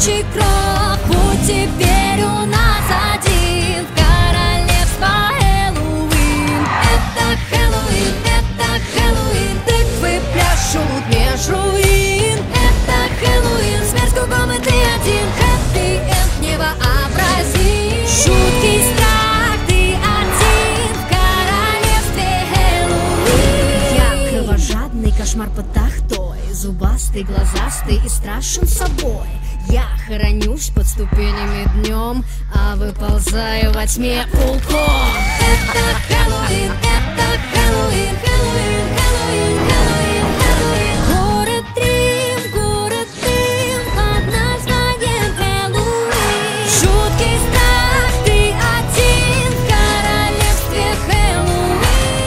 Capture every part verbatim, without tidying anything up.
кричащий крок. Путь теперь у нас один в королевство Хэллоуин. Это Хэллоуин, это Хэллоуин. Тыквы пляшут меж руин. Это Хэллоуин, смерть кругом и ты один. Хэппи-энд невообразим. Жуткий страх, ты один в королевстве Хэллоуин. Я кровожадный кошмар под тахтой, зубастый, глазастый и страшен собой. Я хоронюсь под ступенями днем, а выползаю во тьме пауком. Это Хэллоуин, это Хэллоуин, Хэллоуин, Хэллоуин, Хэллоуин, Хэллоуин. Город Рим, город Рим, под названием Хэллоуин. Жуткий страх, ты один в королевстве Хэллоуин.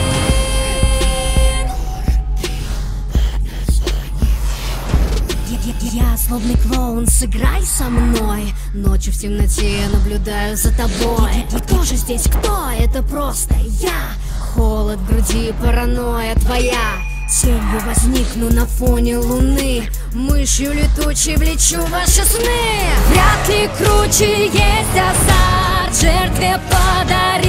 Я злобный клоун, сыграй со мной. Ночью в темноте я наблюдаю за тобой. Кто же здесь кто? Это просто я. Холод в груди, паранойя твоя. Тенью возникну на фоне луны. Мышью летучей влечу ваши сны. Вряд ли круче есть азарт. Жертве подарить